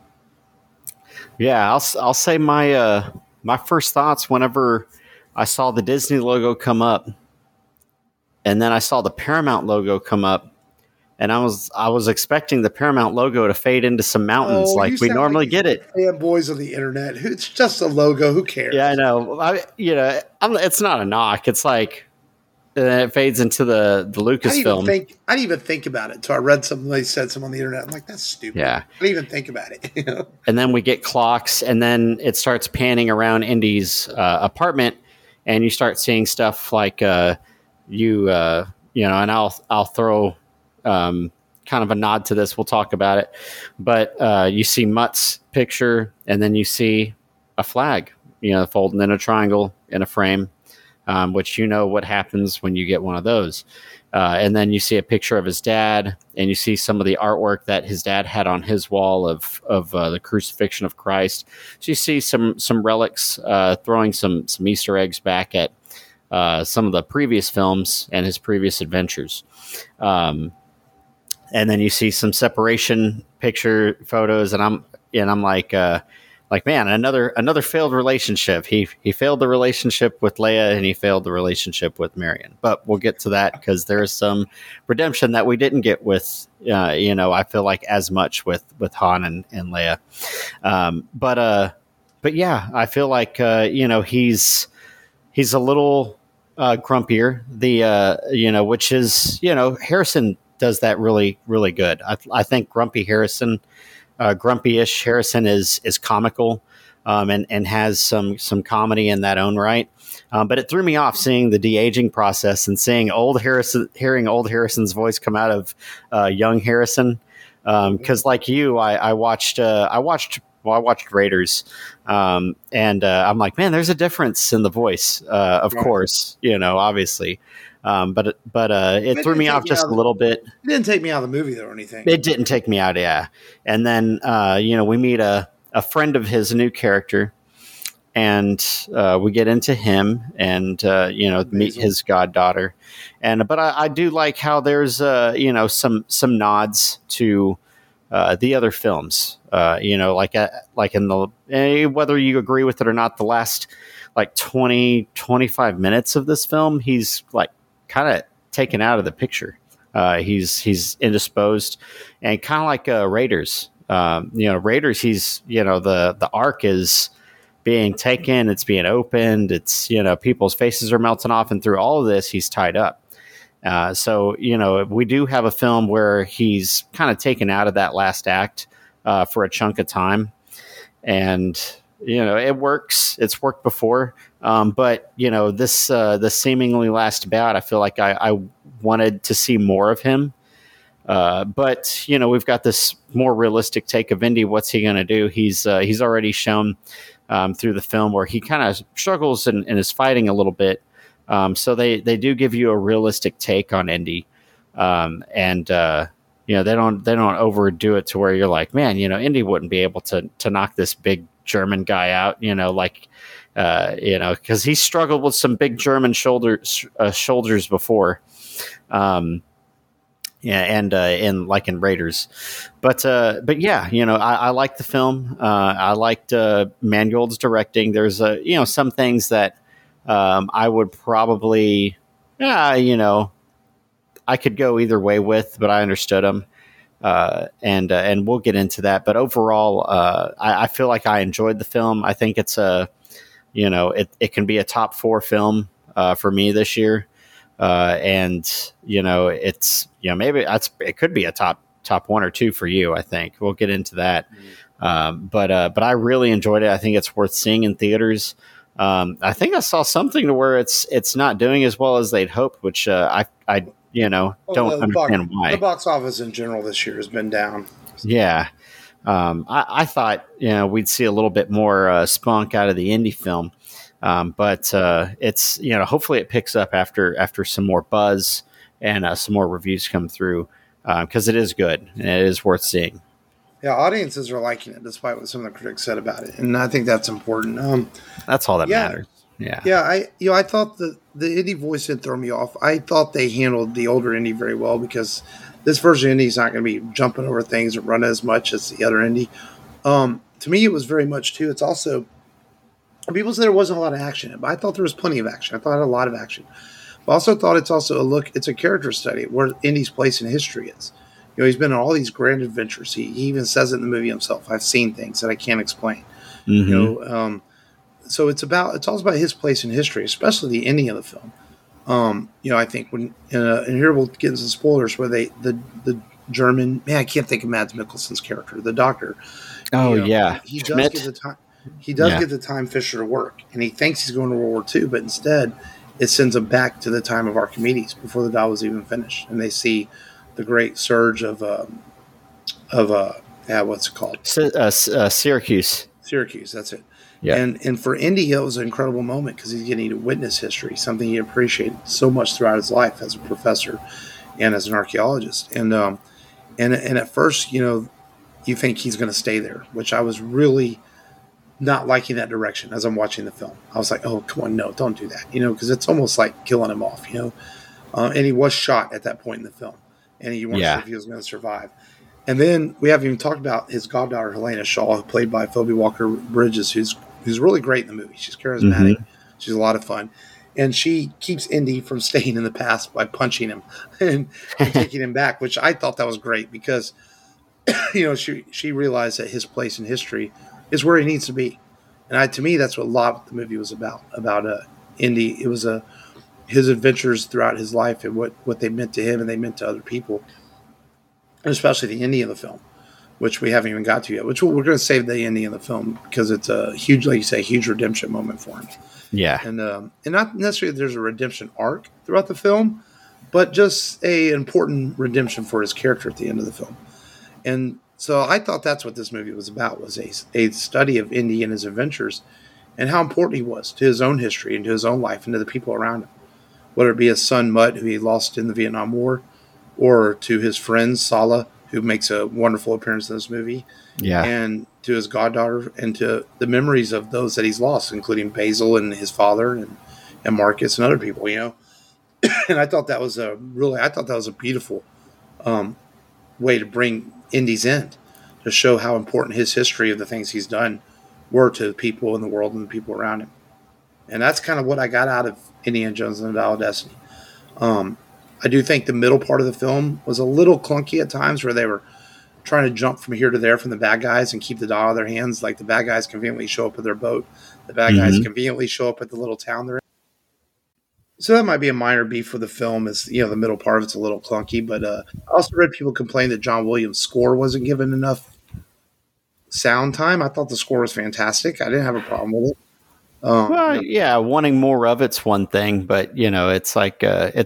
Yeah, I'll say my first thoughts whenever I saw the Disney logo come up, and then I saw the Paramount logo come up, and I was expecting the Paramount logo to fade into some mountains like we normally get it. Fanboys on the internet, it's just a logo. Who cares? Yeah, I know. It's not a knock. It's like. And then it fades into the Lucasfilm. I didn't even think about it until I read something they said something on the internet. I'm like, that's stupid. Yeah. I didn't even think about it. And then we get clocks, and then it starts panning around Indy's apartment, and you start seeing stuff like and I'll throw kind of a nod to this. We'll talk about it. But you see Mutt's picture, and then you see a flag, folding in a triangle in a frame. Which what happens when you get one of those. And then you see a picture of his dad, and you see some of the artwork that his dad had on his wall of the crucifixion of Christ. So you see some relics, throwing some Easter eggs back at some of the previous films and his previous adventures. And then you see some separation picture photos, and I'm like, like, man, another failed relationship. He failed the relationship with Leia, and he failed the relationship with Marion. But we'll get to that because there is some redemption that we didn't get with, I feel like as much with Han and Leia. But yeah, I feel like he's a little grumpier. Which is Harrison does that really really good. I think grumpy-ish Harrison is comical, and has some comedy in that own right. But it threw me off seeing the de-aging process and hearing old Harrison's voice come out of young Harrison. Because like you, I watched Raiders, and I'm like, man, there's a difference in the voice, of course, obviously. But it threw me off just a little bit. It didn't take me out of the movie though, or anything. It didn't take me out, yeah. And then we meet a friend of his, a new character, and we get into him, and meet his goddaughter. But I do like how there's some nods to the other films. Like in the whether you agree with it or not, the last like 20-25 minutes of this film, he's like kind of taken out of the picture. He's indisposed, and kind of like Raiders. Raiders. He's the arc is being taken. It's being opened. It's people's faces are melting off, and through all of this, he's tied up. So we do have a film where he's kind of taken out of that last act for a chunk of time, and it works. It's worked before, but this seemingly last bout, I feel like I wanted to see more of him. But we've got this more realistic take of Indy. What's he going to do? He's already shown through the film where he kind of struggles and is fighting a little bit. So they do give you a realistic take on Indy, and they don't overdo it to where you're like, man, Indy wouldn't be able to knock this big German guy out, because he struggled with some big German shoulders before. And in Raiders, but yeah, I like the film. I liked Mangold's directing. There's some things that I would probably, I could go either way with, but I understood him. And we'll get into that. But overall, I feel like I enjoyed the film. I think it's it can be a top 4 film for me this year. And it's maybe it could be a top 1 or 2 for you. I think we'll get into that. But I really enjoyed it. I think it's worth seeing in theaters. I think I saw something to where it's not doing as well as they'd hoped, which I don't understand why. The box office in general this year has been down. Yeah. I thought we'd see a little bit more spunk out of the indie film. But it's hopefully it picks up after some more buzz and some more reviews come through, because it is good and it is worth seeing. Yeah, audiences are liking it despite what some of the critics said about it, and I think that's important. That's all that matters. Yeah, yeah. I thought the Indy voice didn't throw me off. I thought they handled the older Indy very well, because this version of Indy is not going to be jumping over things and running as much as the other Indy. To me, it was very much too. It's also, people said there wasn't a lot of action, but I thought there was plenty of action. I thought it had a lot of action. But I also thought it's also it's a character study where Indy's place in history is. He's been on all these grand adventures. He even says it in the movie himself. I've seen things that I can't explain. Mm-hmm. So it's all about his place in history, especially the ending of the film. I think when and here we'll get into spoilers where the German man, I can't think of Mads Mikkelsen's character, the doctor. Oh yeah, he does get the time. He does get the time Fisher to work, and he thinks he's going to World War II, but instead it sends him back to the time of Archimedes before the dial was even finished, and they see the great surge of what's it called? Syracuse. Syracuse, that's it. Yeah. And for Indy, it was an incredible moment because he's getting to witness history, something he appreciated so much throughout his life as a professor and as an archaeologist. And at first, you think he's going to stay there, which I was really not liking that direction as I'm watching the film. I was like, oh, come on, no, don't do that, because it's almost like killing him off, and he was shot at that point in the film, and you weren't sure if he was going to survive. And then we haven't even talked about his goddaughter Helena Shaw, played by Phoebe Walker-Bridges, who's really great in the movie. She's charismatic. Mm-hmm. She's a lot of fun, and she keeps Indy from staying in the past by punching him and taking him back, which I thought that was great because she realized that his place in history is where he needs to be, and to me that's what a lot of the movie was about Indy. It was his adventures throughout his life and what they meant to him and they meant to other people, and especially the ending of the film, which we haven't even got to yet. Which we're going to save the ending of the film because it's a huge, like you say, huge redemption moment for him. Yeah, and not necessarily there's a redemption arc throughout the film, but just a important redemption for his character at the end of the film. And so I thought that's what this movie was about, was a study of Indy and his adventures and how important he was to his own history and to his own life and to the people around him, whether it be his son Mutt, who he lost in the Vietnam War, or to his friend Sala, who makes a wonderful appearance in this movie, and to his goddaughter, and to the memories of those that he's lost, including Basil and his father and Marcus and other people, And I thought that was a beautiful way to bring Indy's end, to show how important his history of the things he's done were to the people in the world and the people around him. And that's kind of what I got out of Indiana Jones and the Dial of Destiny. I do think the middle part of the film was a little clunky at times, where they were trying to jump from here to there from the bad guys and keep the dial in their hands. Like the bad guys conveniently show up with their boat. The bad guys conveniently show up at the little town they're in. So that might be a minor beef for the film, is, the middle part of it's a little clunky. But I also read people complain that John Williams' score wasn't given enough sound time. I thought the score was fantastic. I didn't have a problem with it. Wanting more of it's one thing, but it's like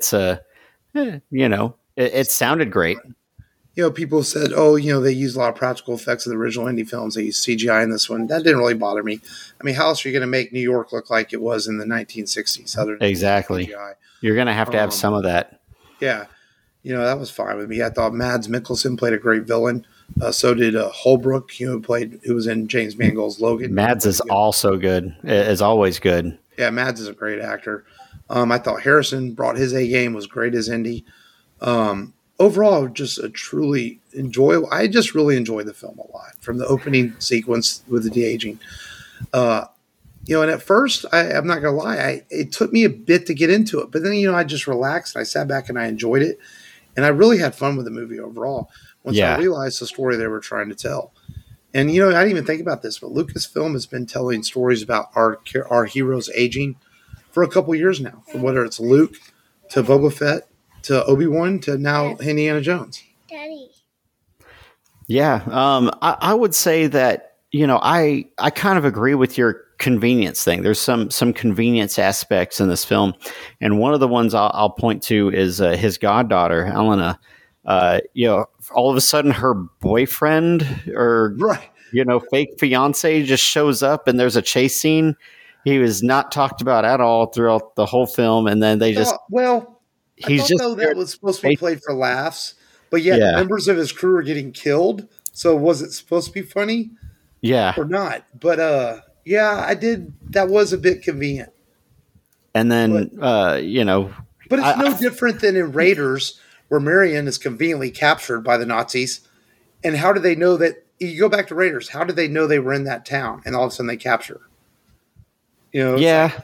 it sounded great. People said, they used a lot of practical effects of the original Indy films. They used CGI in this one. That didn't really bother me. I mean, how else are you going to make New York look like it was in the 1960s? Exactly. CGI? You're going to have some of that. Yeah. That was fine with me. I thought Mads Mikkelsen played a great villain. So did Holbrook, who was in James Mangold's Logan. Mads is also good. Is always good. Yeah, Mads is a great actor. I thought Harrison brought his A game, was great as Indy. Overall, just a truly enjoyable. I just really enjoyed the film a lot, from the opening sequence with the de-aging. And at first, I'm not going to lie, it took me a bit to get into it. But then, I just relaxed and I sat back and I enjoyed it. And I really had fun with the movie overall once I realized the story they were trying to tell. And, I didn't even think about this, but Lucasfilm has been telling stories about our heroes aging for a couple years now, from whether it's Luke to Boba Fett to Obi-Wan to now Indiana Jones. Daddy. Yeah. I would say that, I kind of agree with your convenience thing. There's some convenience aspects in this film. And one of the ones I'll point to is his goddaughter, Helena. All of a sudden her boyfriend or, fake fiance just shows up and there's a chase scene. He was not talked about at all throughout the whole film. And then they just, I thought that was supposed to be played for laughs, but yet members of his crew are getting killed. So was it supposed to be funny? Yeah. Or not? But I did. That was a bit convenient. And then, but it's no different than in Raiders, where Marion is conveniently captured by the Nazis. And how do they know that? You go back to Raiders. How did they know they were in that town? And all of a sudden they capture her.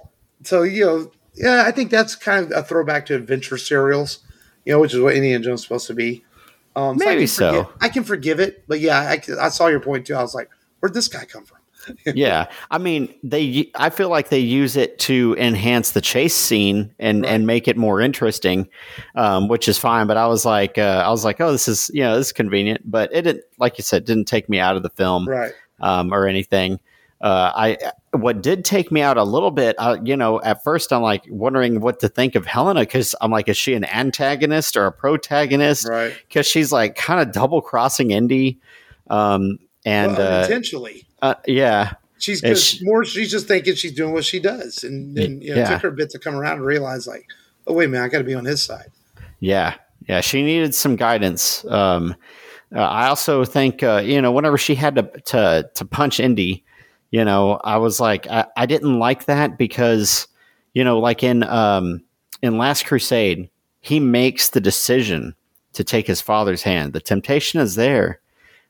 I think that's kind of a throwback to adventure serials, which is what Indiana Jones is supposed to be. Maybe so. I can forgive it, but I saw your point too. I was like, where'd this guy come from? Yeah, I mean, I feel like they use it to enhance the chase scene and make it more interesting, which is fine. But I was like, oh, this is convenient, but it didn't, like you said, didn't take me out of the film, right? Or anything. What did take me out a little bit, at first I'm like wondering what to think of Helena, because I'm like, is she an antagonist or a protagonist? Right. Because she's like kind of double crossing Indy, intentionally. Yeah. She's just thinking she's doing what she does. And it took her a bit to come around and realize, like, oh, wait a minute, I got to be on his side. Yeah. Yeah. She needed some guidance. I also think, whenever she had to punch Indy, I was like, I didn't like that because, like in Last Crusade, he makes the decision to take his father's hand. The temptation is there,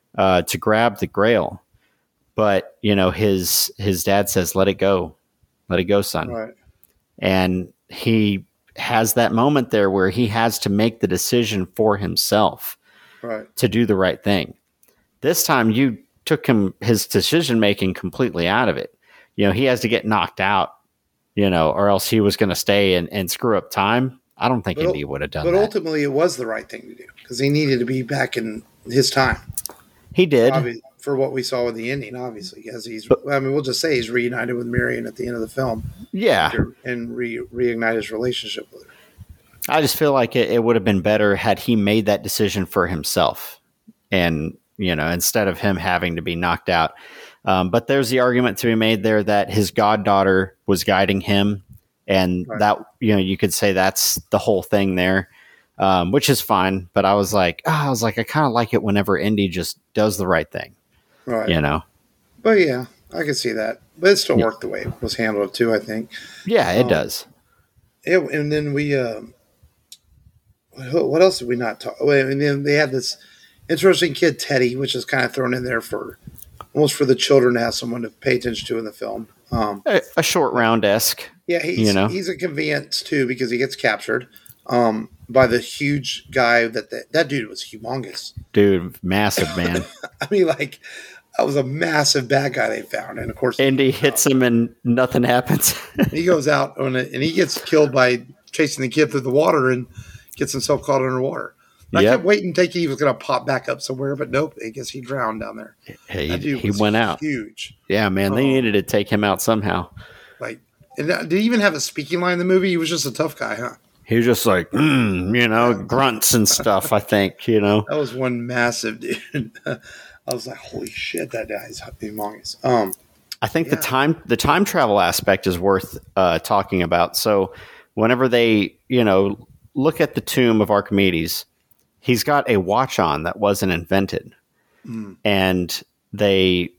to grab the Grail, but his dad says, let it go, son. Right. And he has that moment there where he has to make the decision for himself, right, to do the right thing. This time you took his decision making completely out of it. He has to get knocked out, or else he was going to stay and screw up time. I don't think Indy would have done that. But ultimately, it was the right thing to do because he needed to be back in his time. He did. For what we saw with the ending, obviously, because we'll just say he's reunited with Marion at the end of the film. Yeah. And reignite his relationship with her. I just feel like it would have been better had he made that decision for himself and, instead of him having to be knocked out. But there's the argument to be made there that his goddaughter was guiding him. And that, you could say that's the whole thing there, which is fine. But I was like, I kind of like it whenever Indy just does the right thing. Right. But yeah, I can see that. But it still worked the way it was handled too, I think. Yeah, it does. And then we, what else did we not talk? And then they had this interesting kid, Teddy, which is kind of thrown in there almost for the children to have someone to pay attention to in the film. A short round-esque. Yeah, he's a convenience too because he gets captured by the huge guy that dude was humongous. Dude, massive, man. I mean, like, that was a massive bad guy they found. And, of course... Andy hits him and nothing happens. He goes out and he gets killed by chasing the kid through the water and gets himself caught underwater. I kept waiting thinking he was going to pop back up somewhere, but nope. I guess he drowned down there. Hey, he went out. Huge. Yeah, man. They needed to take him out somehow. And did he even have a speaking line in the movie? He was just a tough guy, huh? He was just like, grunts and stuff, I think, That was one massive dude. I was like, holy shit, that guy's humongous. I think the time travel aspect is worth talking about. So whenever they, look at the tomb of Archimedes, he's got a watch on that wasn't invented. And they,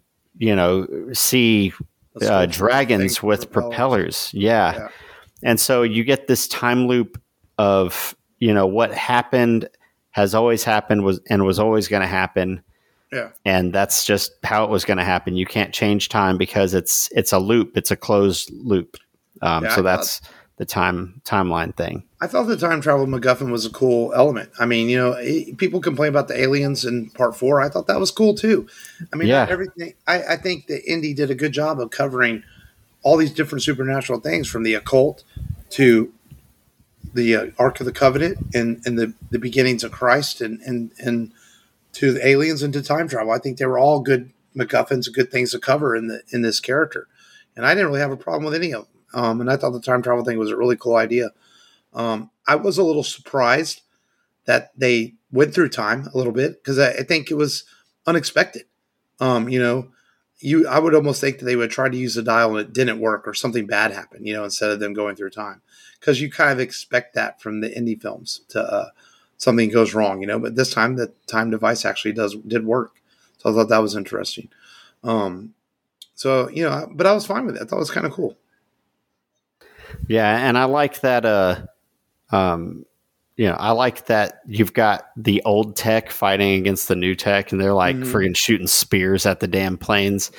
see dragons with propellers. Yeah. And so you get this time loop of, what happened has always happened was always going to happen. Yeah. And that's just how it was going to happen. You can't change time because it's a loop. It's a closed loop. So that's the timeline thing. I thought the time travel MacGuffin was a cool element. I mean, people complain about the aliens in part 4. I thought that was cool too. I mean, not everything. I think that Indy did a good job of covering all these different supernatural things, from the occult to the Ark of the Covenant and the beginnings of Christ and to the aliens and to time travel. I think they were all good MacGuffins, good things to cover in this character. And I didn't really have a problem with any of them. And I thought the time travel thing was a really cool idea. I was a little surprised that they went through time a little bit because I think it was unexpected. I would almost think that they would try to use the dial and it didn't work or something bad happened, instead of them going through time, because you kind of expect that from the Indy films to something goes wrong, but this time the time device actually did work. So I thought that was interesting. But I was fine with it. I thought it was kind of cool. Yeah. And I like that, I like that you've got the old tech fighting against the new tech, and they're like friggin' shooting spears at the damn planes.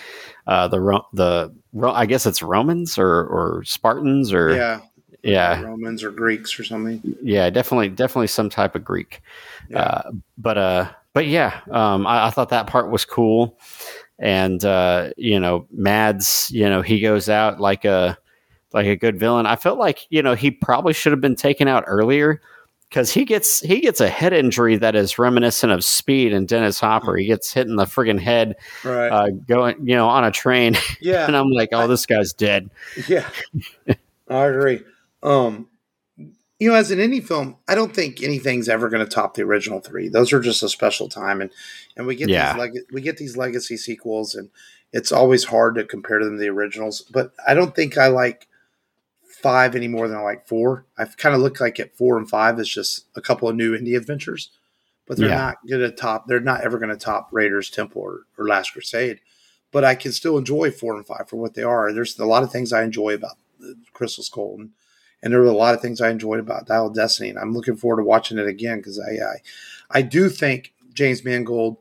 I guess it's Romans or Spartans or Romans or Greeks or something. Yeah, definitely some type of Greek. Yeah. I thought that part was cool, and Mads, he goes out like a good villain. I felt like he probably should have been taken out earlier, because he gets a head injury that is reminiscent of Speed and Dennis Hopper. He gets hit in the friggin' head, going on a train. Yeah, and I'm like, this guy's dead. Yeah, I agree. As in any film, I don't think anything's ever going to top the original 3. Those are just a special time, and we get these legacy sequels, and it's always hard to compare them to the originals. But I don't think I like 5 any more than I like 4. I've kind of looked like at 4 and 5 as just a couple of new indie adventures, but they're not going to top. They're not ever going to top Raiders, Temple, or Last Crusade. But I can still enjoy 4 and 5 for what they are. There's a lot of things I enjoy about Crystal Skull, and there were a lot of things I enjoyed about Dial of Destiny, and I'm looking forward to watching it again because I do think James Mangold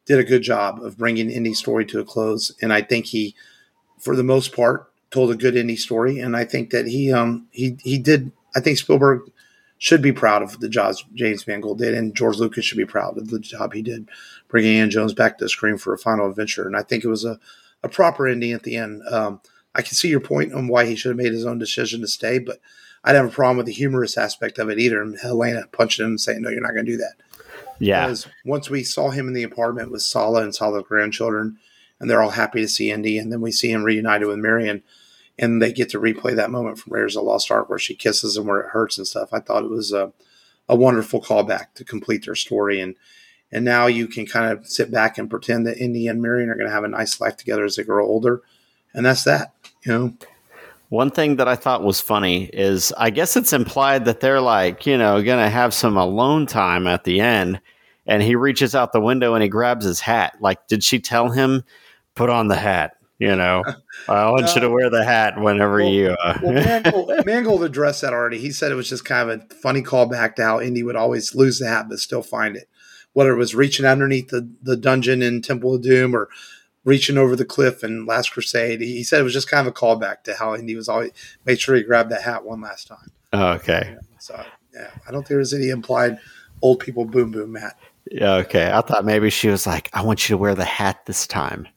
did a good job of bringing Indy's story to a close. And I think he, for the most part, told a good Indy story. And I think that he did. I think Spielberg should be proud of the job James Mangold did, and George Lucas should be proud of the job he did bringing Indiana Jones back to the screen for a final adventure. And I think it was a proper ending at the end. I can see your point on why he should have made his own decision to stay, but I didn't have a problem with the humorous aspect of it either. And Helena punching him and saying, "No, you're not going to do that." Yeah. Because once we saw him in the apartment with Sala and Sala's grandchildren, and they're all happy to see Indy, and then we see him reunited with Marion, and they get to replay that moment from Raiders of the Lost Ark where she kisses him where it hurts and stuff. I thought it was a wonderful callback to complete their story. And now you can kind of sit back and pretend that Indy and Marion are going to have a nice life together as they grow older. And that's that, you know. One thing that I thought was funny is I guess it's implied that they're like, you know, going to have some alone time at the end. And he reaches out the window and he grabs his hat. Like, did she tell him, put on the hat? You know, I want you to wear the hat whenever you. Mangold addressed that already. He said it was just kind of a funny callback to how Indy would always lose the hat but still find it. Whether it was reaching underneath the dungeon in Temple of Doom or reaching over the cliff in Last Crusade, he said it was just kind of a callback to how Indy was always made sure he grabbed that hat one last time. Oh, okay. Yeah, so yeah, I don't think there's any implied old people boom boom, Matt. Yeah, okay. I thought maybe she was like, I want you to wear the hat this time.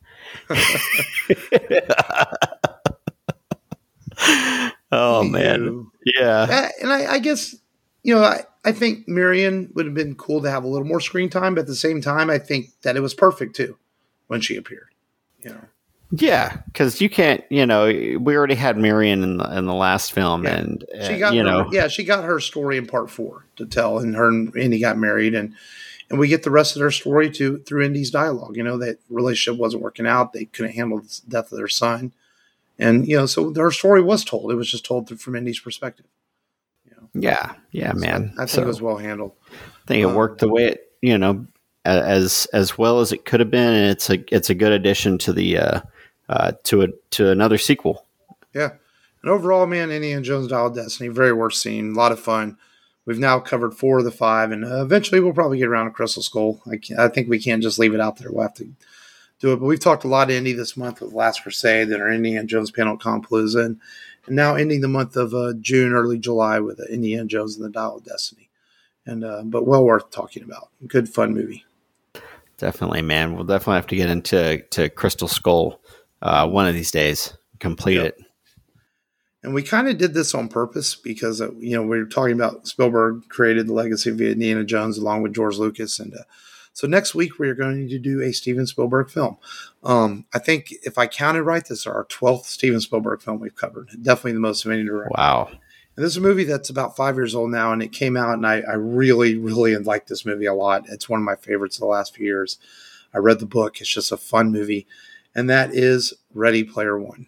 Oh, man. Yeah. And I guess, you know, I think Marion would have been cool to have a little more screen time, but at the same time, I think that it was perfect too when she appeared, you know. Yeah, because you can't, you know, we already had Marion in the last film, and she got her story in part 4 to tell, and her and Indy got married, and we get the rest of their story through Indy's dialogue. You know, that relationship wasn't working out; they couldn't handle the death of their son, and you know, so her story was told. It was just told from Indy's perspective. You know? Yeah, man. I think it was well handled. I think it worked the way it, you know, as well as it could have been, and it's a good addition to the. To another sequel. Yeah. And overall, man, Indiana Jones Dial of Destiny, very worth seeing. A lot of fun. We've now covered 4 of the 5, and eventually we'll probably get around to Crystal Skull. I think we can't just leave it out there. We'll have to do it. But we've talked a lot of Indy this month with Last Crusade, then our Indiana Jones panel at Compalooza, and now ending the month of June, early July with Indiana Jones and the Dial of Destiny. And but well worth talking about. Good, fun movie. Definitely, man. We'll definitely have to get into Crystal Skull. One of these days, complete it. And we kind of did this on purpose because, you know, we were talking about Spielberg created the legacy of Indiana Jones along with George Lucas. And so next week we are going to do a Steven Spielberg film. I think if I counted right, this is our 12th Steven Spielberg film we've covered. Definitely the most of any director. Wow. And this is a movie that's about 5 years old now, and it came out, and I really, really like this movie a lot. It's one of my favorites of the last few years. I read the book. It's just a fun movie. And that is Ready Player One.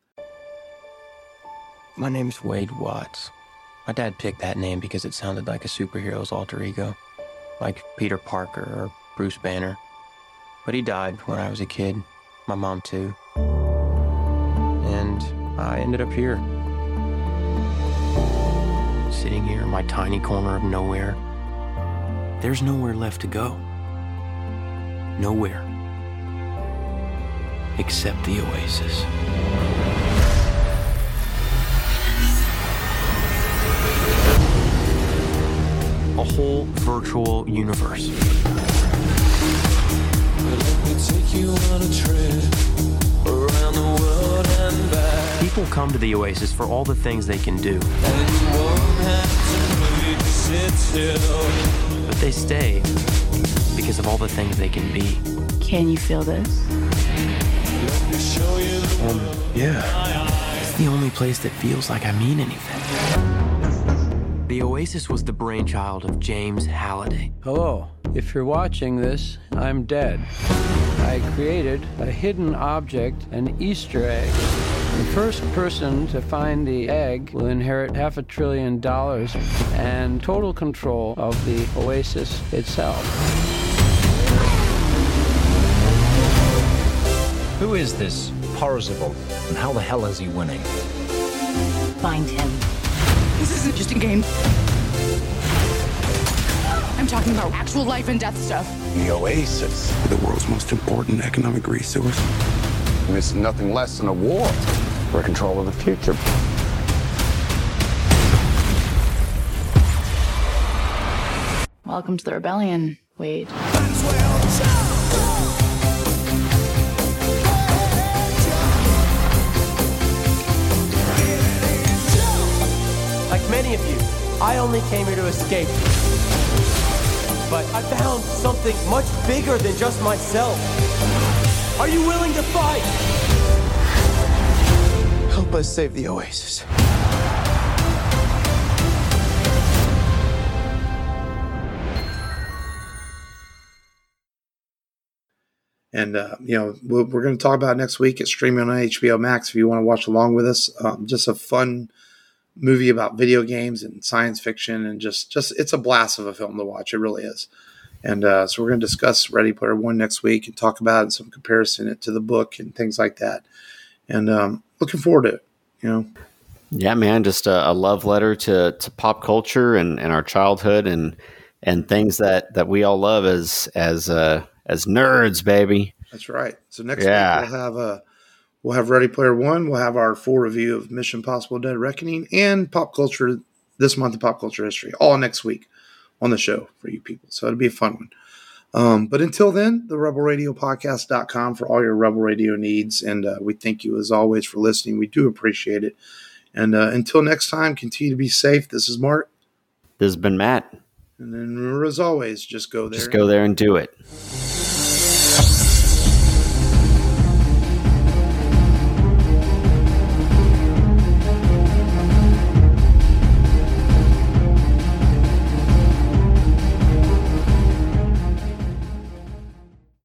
My name's Wade Watts. My dad picked that name because it sounded like a superhero's alter ego, like Peter Parker or Bruce Banner. But he died when I was a kid, my mom too. And I ended up here, sitting here in my tiny corner of nowhere. There's nowhere left to go. Nowhere. Except the Oasis. A whole virtual universe. People come to the Oasis for all the things they can do. But they stay because of all the things they can be. Can you feel this? Yeah. It's the only place that feels like I mean anything. The Oasis was the brainchild of James Halliday. Hello. If you're watching this, I'm dead. I created a hidden object, an Easter egg. The first person to find the egg will inherit $500 billion and total control of the Oasis itself. Who is this Parzival, and how the hell is he winning? Find him. This isn't just a game. I'm talking about actual life and death stuff. The Oasis, the world's most important economic resource. And it's nothing less than a war for control of the future. Welcome to the rebellion, Wade. Like many of you, I only came here to escape. But I found something much bigger than just myself. Are you willing to fight? Help us save the Oasis. And, we're going to talk about it next week. It's streaming on HBO Max if you want to watch along with us. Just a fun movie about video games and science fiction, and just it's a blast of a film to watch. It really is. And so we're going to discuss Ready Player One next week and talk about it and some comparison it to the book and things like that. And looking forward to it, Yeah, man, just a love letter to pop culture and our childhood and things that we all love as nerds, baby. That's right. So next week we'll have Ready Player One. We'll have our full review of Mission Impossible: Dead Reckoning and pop culture this month of pop culture history, all next week on the show for you people. So it'll be a fun one. But until then, the rebelradiopodcast.com for all your Rebel Radio needs. And we thank you as always for listening. We do appreciate it. And until next time, continue to be safe. This is Mark. This has been Matt. And then remember, as always, just go there. Just go there and do it.